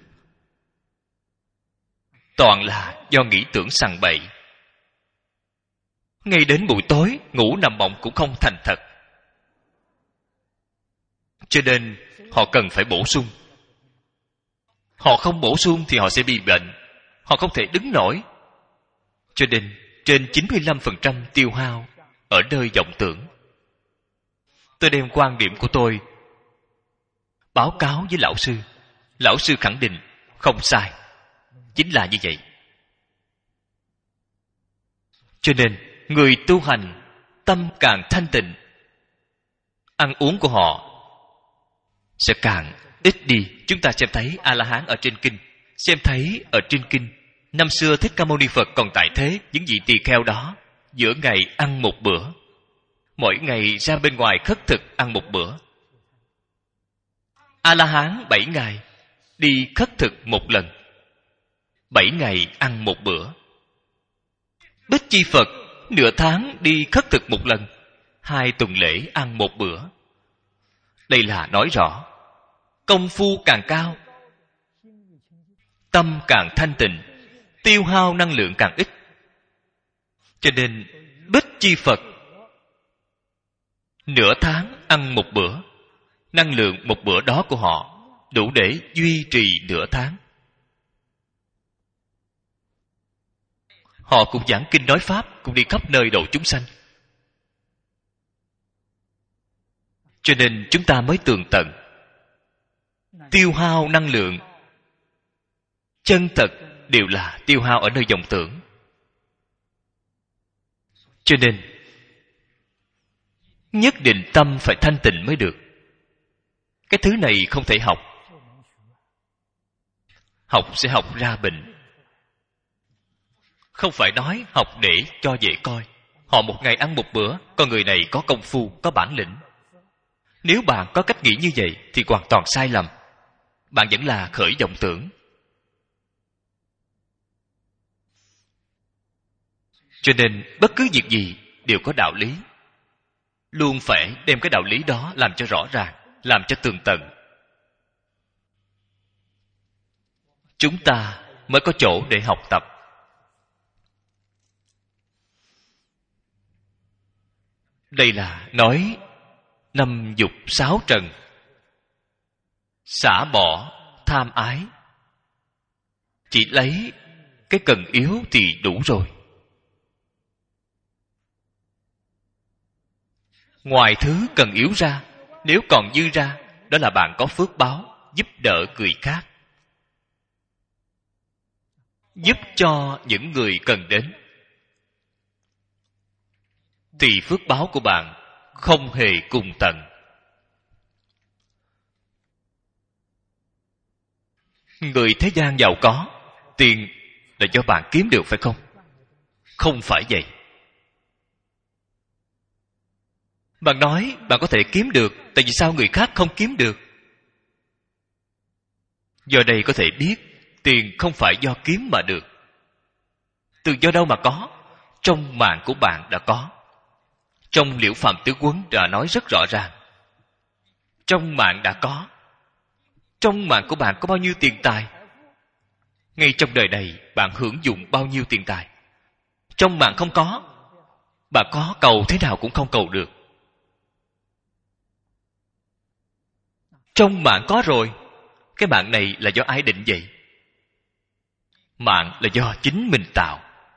Speaker 1: Toàn là do nghĩ tưởng sằng bậy. Ngay đến buổi tối ngủ nằm mộng cũng không thành thật. Cho nên họ cần phải bổ sung. Họ không bổ sung thì họ sẽ bị bệnh, họ không thể đứng nổi. Cho nên trên chín mươi lăm phần trăm tiêu hao ở nơi vọng tưởng. Tôi đem quan điểm của tôi báo cáo với lão sư. Lão sư khẳng định không sai, chính là như vậy. Cho nên người tu hành tâm càng thanh tịnh, ăn uống của họ sẽ càng ít đi. Chúng ta xem thấy A-la-hán ở trên kinh, xem thấy ở trên kinh năm xưa Thích Ca Mâu Ni Phật còn tại thế, những vị tỳ kheo đó giữa ngày ăn một bữa, mỗi ngày ra bên ngoài khất thực ăn một bữa. A-la-hán bảy ngày đi khất thực một lần, bảy ngày ăn một bữa. Bích Chi Phật nửa tháng đi khất thực một lần, hai tuần lễ ăn một bữa. Đây là nói rõ công phu càng cao, tâm càng thanh tịnh, tiêu hao năng lượng càng ít. Cho nên Bích Chi Phật nửa tháng ăn một bữa, năng lượng một bữa đó của họ đủ để duy trì nửa tháng. Họ cũng giảng kinh nói pháp, cũng đi khắp nơi độ chúng sanh. Cho nên chúng ta mới tường tận tiêu hao năng lượng chân thật đều là tiêu hao ở nơi vọng tưởng. Cho nên nhất định tâm phải thanh tịnh mới được. Cái thứ này không thể học. Học sẽ học ra bệnh. Không phải nói học để cho dễ coi. Họ một ngày ăn một bữa, con người này có công phu, có bản lĩnh. Nếu bạn có cách nghĩ như vậy thì hoàn toàn sai lầm. Bạn vẫn là khởi vọng tưởng. Cho nên bất cứ việc gì đều có đạo lý. Luôn phải đem cái đạo lý đó làm cho rõ ràng, làm cho tường tận. Chúng ta mới có chỗ để học tập. Đây là nói năm dục sáu trần, xả bỏ tham ái, chỉ lấy cái cần yếu thì đủ rồi. Ngoài thứ cần yếu ra, nếu còn dư ra, đó là bạn có phước báo, giúp đỡ người khác, giúp cho những người cần đến, thì phước báo của bạn không hề cùng tận. Người thế gian giàu có, tiền là do bạn kiếm được phải không? Không phải vậy. Bạn nói bạn có thể kiếm được, tại vì sao người khác không kiếm được? Do đây có thể biết tiền không phải do kiếm mà được. Từ do đâu mà có? Trong mạng của bạn đã có. Trong Liễu Phạm Tứ Quấn đã nói rất rõ ràng. Trong mạng đã có. Trong mạng của bạn có bao nhiêu tiền tài? Ngay trong đời này bạn hưởng dụng bao nhiêu tiền tài? Trong mạng không có, bạn có cầu thế nào cũng không cầu được. Trong mạng có rồi. Cái mạng này là do ai định vậy? Mạng là do chính mình tạo,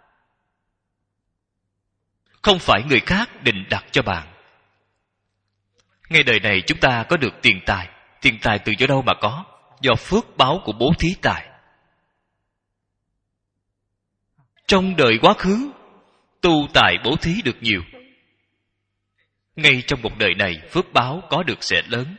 Speaker 1: không phải người khác định đặt cho bạn. Ngay đời này chúng ta có được tiền tài. Tiền tài từ do đâu mà có? Do phước báo của bố thí tài. Trong đời quá khứ tu tài bố thí được nhiều, ngay trong một đời này phước báo có được sẽ lớn.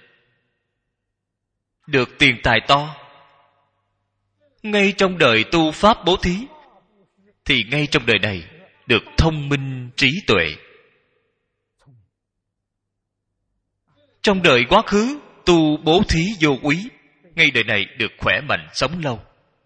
Speaker 1: Được tiền tài to, ngay trong đời tu pháp bố thí, thì ngay trong đời này được thông minh trí tuệ. Trong đời quá khứ tu bố thí vô quý, ngay đời này được khỏe mạnh sống lâu.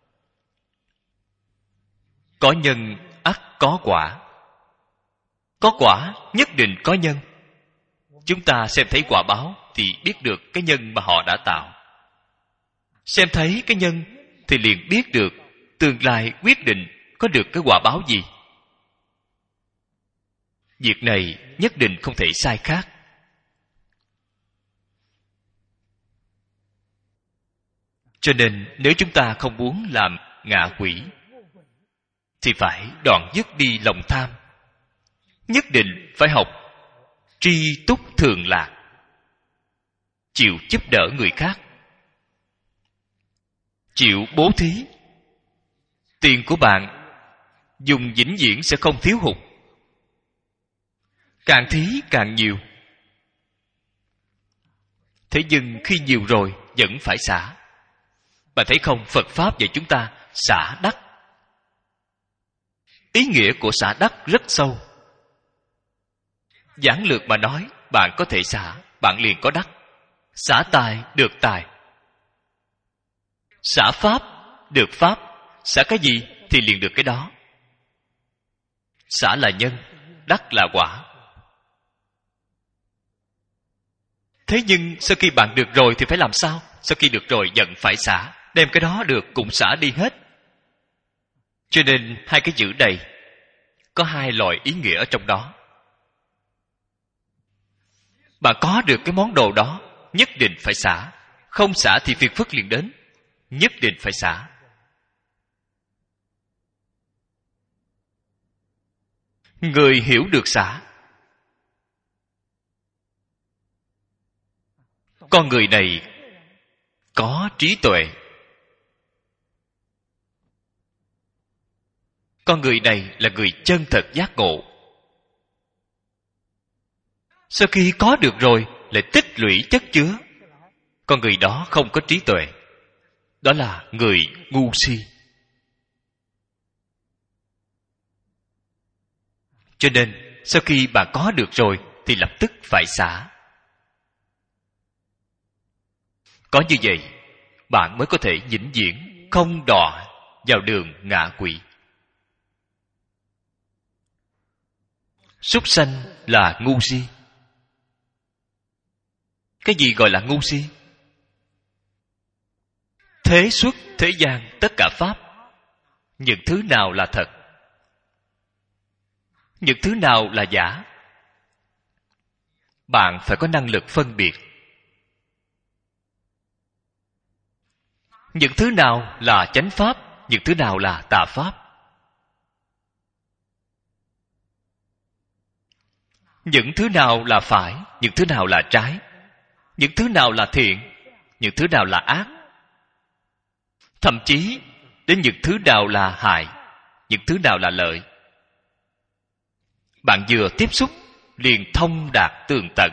Speaker 1: Có nhân ắt có quả. Có quả nhất định có nhân. Chúng ta xem thấy quả báo thì biết được cái nhân mà họ đã tạo. Xem thấy cái nhân thì liền biết được tương lai quyết định có được cái quả báo gì. Việc này nhất định không thể sai khác. Cho nên nếu chúng ta không muốn làm ngạ quỷ thì phải đoạn dứt đi lòng tham. Nhất định phải học tri túc thường lạc, chịu giúp đỡ người khác, chịu bố thí. Tiền của bạn dùng vĩnh viễn sẽ không thiếu hụt. càng thí càng nhiều. Thế nhưng khi nhiều rồi vẫn phải xả. Bạn thấy không, Phật Pháp dạy chúng ta xả đắc. Ý nghĩa của xả đắc rất sâu. Giản lược mà nói, bạn có thể xả, bạn liền có đắc. Xả tài được tài, xả pháp được pháp. Xả cái gì thì liền được cái đó. Xả là nhân, đắc là quả. Thế nhưng sau khi bạn được rồi thì phải làm sao? Sau khi được rồi vẫn phải xả, đem cái đó được cũng xả đi hết. Cho nên hai cái chữ này có hai loại ý nghĩa ở trong đó. Bạn có được cái món đồ đó, nhất định phải xả. Không xả thì phiền phức liền đến. Nhất định phải xả. Người hiểu được xả, con người này có trí tuệ. Con người này là người chân thật giác ngộ. Sau khi có được rồi lại tích lũy chất chứa. Con người đó không có trí tuệ. Đó là người ngu si. Cho nên sau khi bạn có được rồi thì lập tức phải xả. Có như vậy bạn mới có thể vĩnh viễn không đọa vào đường ngạ quỷ. Súc sanh là ngu si. Cái gì gọi là ngu si? Thế xuất thế gian tất cả pháp, những thứ nào là thật, những thứ nào là giả, bạn phải có năng lực phân biệt. Những thứ nào là chánh pháp, những thứ nào là tà pháp. Những thứ nào là phải, những thứ nào là trái. Những thứ nào là thiện, những thứ nào là ác. Thậm chí đến những thứ nào là hại, những thứ nào là lợi. Bạn vừa tiếp xúc liền thông đạt tường tận.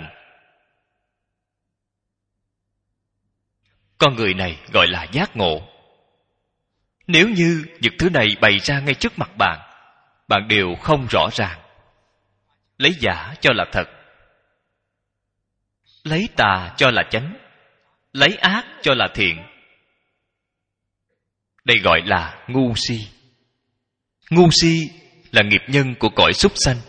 Speaker 1: Con người này gọi là giác ngộ. Nếu như những thứ này bày ra ngay trước mặt bạn, bạn đều không rõ ràng, lấy giả cho là thật, lấy tà cho là chánh, lấy ác cho là thiện. Đây gọi là ngu si. Ngu si là nghiệp nhân của cõi súc sanh.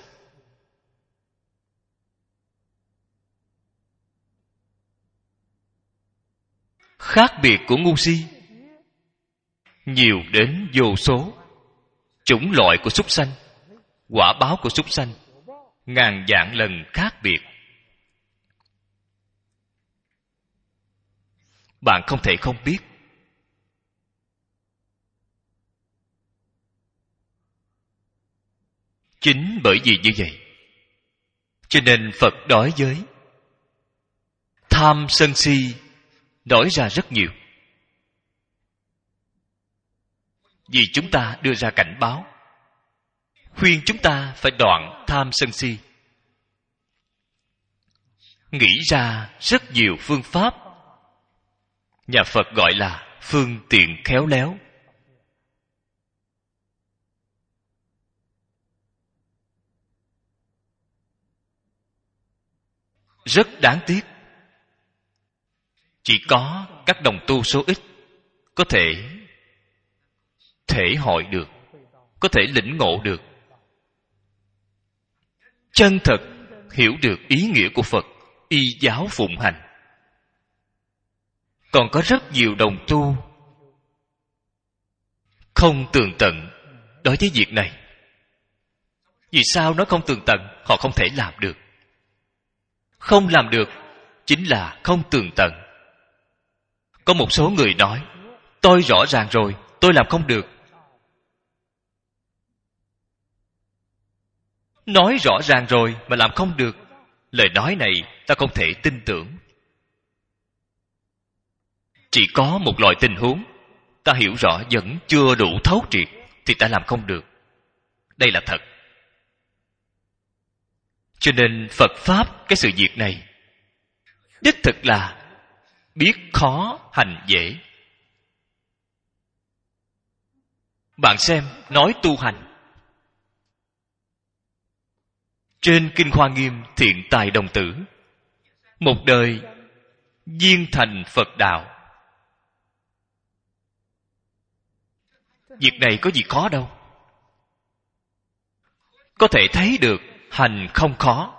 Speaker 1: Khác biệt của ngu si nhiều đến vô số. Chủng loại của súc sanh, quả báo của súc sanh ngàn vạn lần khác biệt. Bạn không thể không biết. Chính bởi vì như vậy, cho nên Phật đối với tham sân si nói ra rất nhiều. Vì chúng ta đưa ra cảnh báo, khuyên chúng ta phải đoạn tham sân si. Nghĩ ra rất nhiều phương pháp, nhà Phật gọi là phương tiện khéo léo. Rất đáng tiếc, chỉ có các đồng tu số ít có thể thể hội được, có thể lĩnh ngộ được, chân thật hiểu được ý nghĩa của Phật, y giáo phụng hành. Còn có rất nhiều đồng tu không tường tận đối với việc này. Vì sao nói không tường tận? Họ không thể làm được. Không làm được chính là không tường tận. Có một số người nói, tôi rõ ràng rồi, tôi làm không được. Nói rõ ràng rồi mà làm không được, lời nói này ta không thể tin tưởng. Chỉ có một loại tình huống ta hiểu rõ vẫn chưa đủ thấu triệt thì ta làm không được. Đây là thật. Cho nên Phật Pháp cái sự việc này đích thực là biết khó hành dễ. Bạn xem, nói tu hành trên Kinh Hoa Nghiêm Thiện Tài Đồng Tử, một đời viên thành Phật đạo. Việc này có gì khó đâu. Có thể thấy được hành không khó.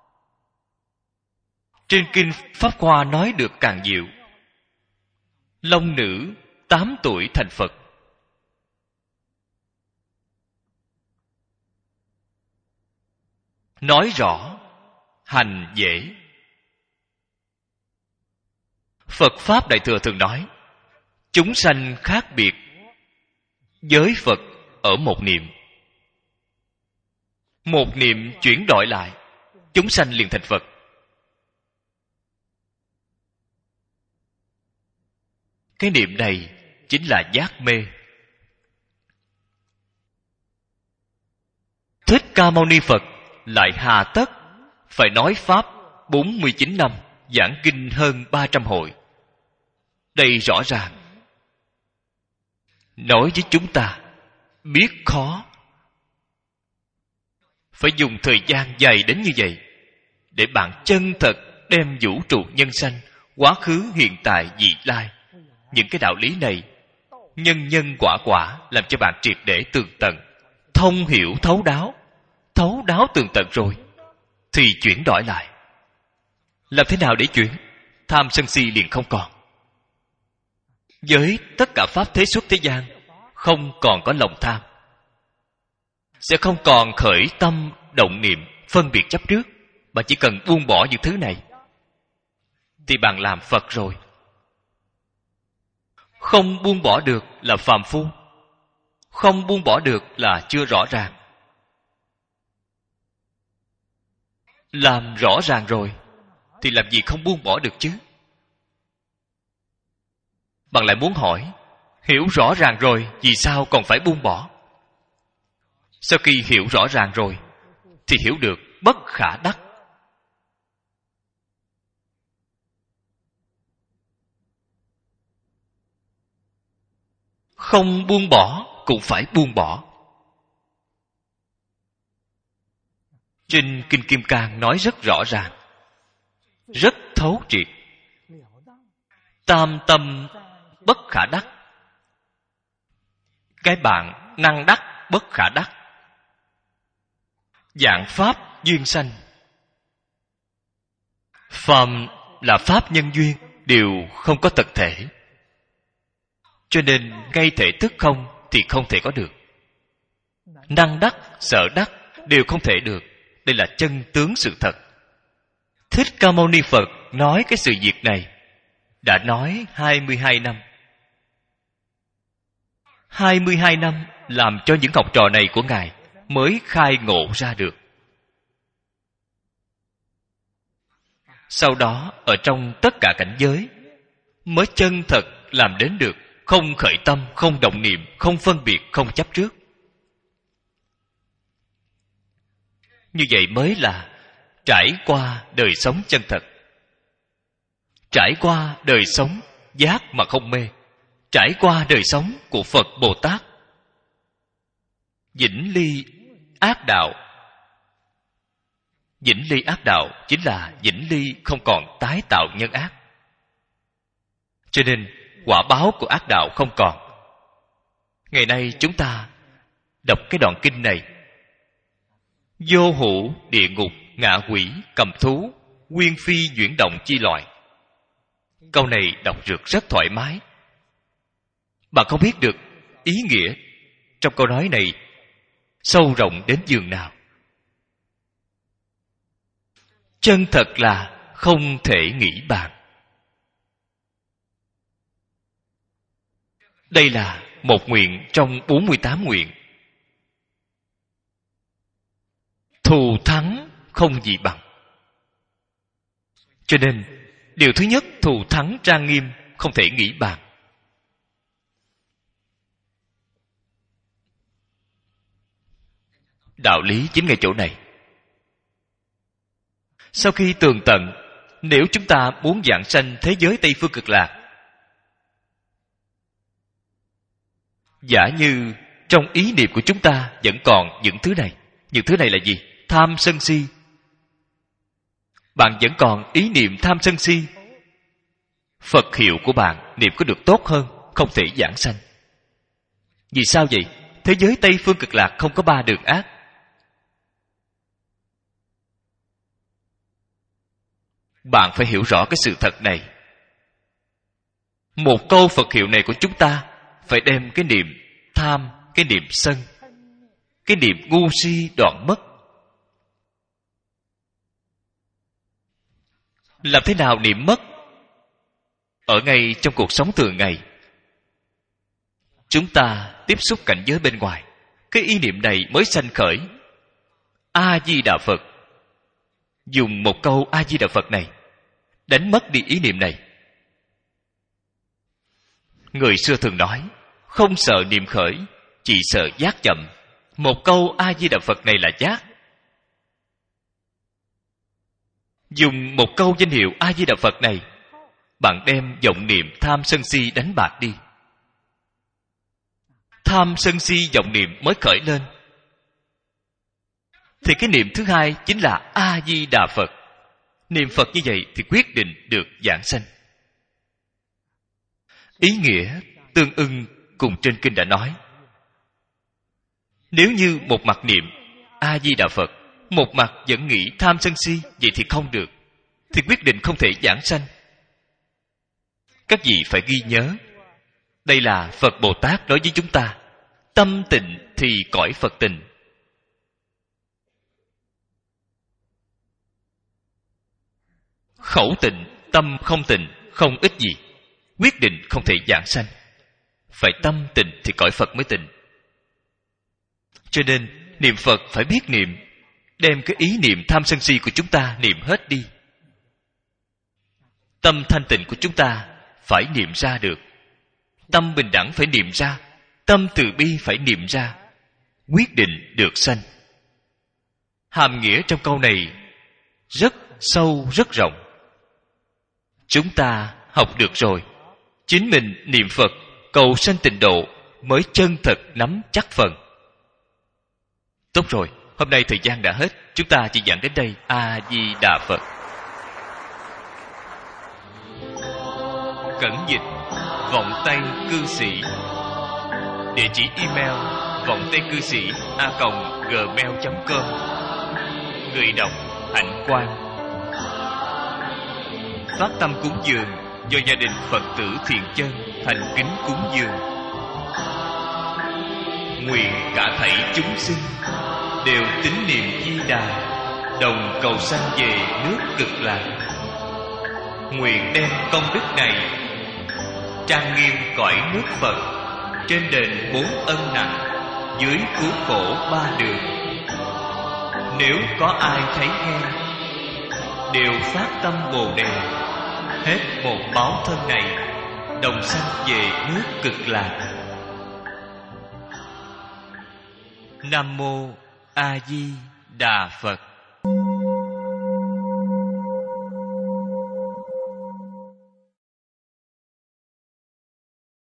Speaker 1: Trên Kinh Pháp Hoa nói được càng diệu. Long nữ tám tuổi thành Phật. Nói rõ hành dễ. Phật Pháp Đại Thừa thường nói chúng sanh khác biệt với Phật ở một niệm. Một niệm chuyển đổi lại, chúng sanh liền thành Phật. Cái niệm này chính là giác mê. Thích Ca Mâu Ni Phật lại hà tất phải nói Pháp bốn mươi chín năm, giảng kinh hơn ba trăm hội. Đây rõ ràng nói với chúng ta biết khó, phải dùng thời gian dài đến như vậy để bạn chân thật đem vũ trụ nhân sanh, quá khứ, hiện tại, vị lai, những cái đạo lý này nhân nhân quả quả làm cho bạn triệt để tường tận, thông hiểu thấu đáo. Thấu đáo tường tận rồi thì chuyển đổi lại. Làm thế nào để chuyển? Tham sân si liền không còn. Với tất cả pháp thế xuất thế gian, không còn có lòng tham, sẽ không còn khởi tâm động niệm phân biệt chấp trước. Bạn chỉ cần buông bỏ những thứ này thì bạn làm Phật rồi. Không buông bỏ được là phàm phu. Không buông bỏ được là chưa rõ ràng. Làm rõ ràng rồi thì làm gì không buông bỏ được chứ? Bạn lại muốn hỏi, hiểu rõ ràng rồi vì sao còn phải buông bỏ? Sau khi hiểu rõ ràng rồi thì hiểu được bất khả đắc. Không buông bỏ cũng phải buông bỏ. Trên Kinh Kim Cang nói rất rõ ràng, rất thấu triệt. Tam tâm bất khả đắc. Cái bạn năng đắc bất khả đắc. Dạng pháp duyên sanh. Phàm là pháp nhân duyên đều không có thực thể, cho nên ngay thể thức không thì không thể có được. Năng đắc, sở đắc đều không thể được. Đây là chân tướng sự thật. Thích Ca Mâu Ni Phật nói cái sự việc này đã nói hai mươi hai năm. hai mươi hai năm làm cho những học trò này của Ngài mới khai ngộ ra được. Sau đó ở trong tất cả cảnh giới mới chân thật làm đến được không khởi tâm, không động niệm, không phân biệt, không chấp trước. Như vậy mới là trải qua đời sống chân thật. Trải qua đời sống giác mà không mê. Trải qua đời sống của Phật Bồ Tát. Vĩnh ly ác đạo. Vĩnh ly ác đạo chính là vĩnh ly không còn tái tạo nhân ác. Cho nên quả báo của ác đạo không còn. Ngày nay chúng ta đọc cái đoạn kinh này: vô hữu địa ngục, ngạ quỷ, cầm thú, nguyên phi chuyển động chi loại. Câu này đọc được rất thoải mái. Bạn không biết được ý nghĩa trong câu nói này sâu rộng đến giường nào. Chân thật là không thể nghĩ bàn. Đây là một nguyện trong bốn mươi tám nguyện. Thù thắng không gì bằng. Cho nên điều thứ nhất, thù thắng trang nghiêm, không thể nghĩ bàn. Đạo lý chính ngay chỗ này. Sau khi tường tận, nếu chúng ta muốn vãng sanh thế giới Tây Phương Cực Lạc, giả như trong ý niệm của chúng ta vẫn còn những thứ này. Những thứ này là gì? Tham sân si. Bạn vẫn còn ý niệm tham sân si, Phật hiệu của bạn niệm có được tốt hơn, không thể vãng sanh. Vì sao vậy? Thế giới Tây Phương Cực Lạc không có ba đường ác. Bạn phải hiểu rõ cái sự thật này. Một câu Phật hiệu này của chúng ta phải đem cái niệm tham, cái niệm sân, cái niệm ngu si đoạn mất. Làm thế nào niệm mất? Ở ngay trong cuộc sống thường ngày, chúng ta tiếp xúc cảnh giới bên ngoài, cái ý niệm này mới sanh khởi. A Di Đà Phật. Dùng một câu A Di Đà Phật này đánh mất đi ý niệm này. Người xưa thường nói, không sợ niệm khởi, chỉ sợ giác chậm. Một câu A Di Đà Phật này là giác. Dùng một câu danh hiệu A Di Đà Phật này, bạn đem vọng niệm tham sân si đánh bạc đi. Tham sân si vọng niệm mới khởi lên, thì cái niệm thứ hai chính là A Di Đà Phật. Niệm Phật như vậy thì quyết định được vãng sanh. Ý nghĩa tương ưng cùng trên kinh đã nói. Nếu như một mặt niệm A Di Đà Phật, một mặt vẫn nghĩ tham sân si, vậy thì không được, thì quyết định không thể vãng sanh. Các vị phải ghi nhớ, đây là Phật Bồ Tát nói với chúng ta, tâm tịnh thì cõi Phật tịnh. Khẩu tịnh, tâm không tịnh, không ích gì, quyết định không thể vãng sanh. Phải tâm tịnh thì cõi Phật mới tịnh. Cho nên niệm Phật phải biết niệm, đem cái ý niệm tham sân si của chúng ta niệm hết đi. Tâm thanh tịnh của chúng ta phải niệm ra được, tâm bình đẳng phải niệm ra, tâm từ bi phải niệm ra, quyết định được sanh. Hàm nghĩa trong câu này rất sâu, rất rộng. Chúng ta học được rồi, chính mình niệm Phật cầu sanh tịnh độ mới chân thật nắm chắc phần. Tốt rồi, hôm nay thời gian đã hết, chúng ta chỉ giảng đến đây. A Di Đà Phật. Cẩn dịch vọng tây cư sĩ. Địa chỉ email vọng tây cư sĩ a còng gmail chấm com. Người đọc Hạnh Quang. Phát tâm cúng dường do gia đình Phật tử Thiện Chân thành kính cúng dường. Nguyện cả thảy chúng sinh đều tín niệm Di Đà, đồng cầu sanh về nước Cực Lạc. Nguyện đem công đức này trang nghiêm cõi nước Phật, trên đền bốn ân nặng, dưới cứu khổ ba đường. Nếu có ai thấy nghe, đều phát tâm Bồ Đề, hết một báo thân này, đồng sanh về nước Cực Lạc. Nam mô A Di Đà Phật.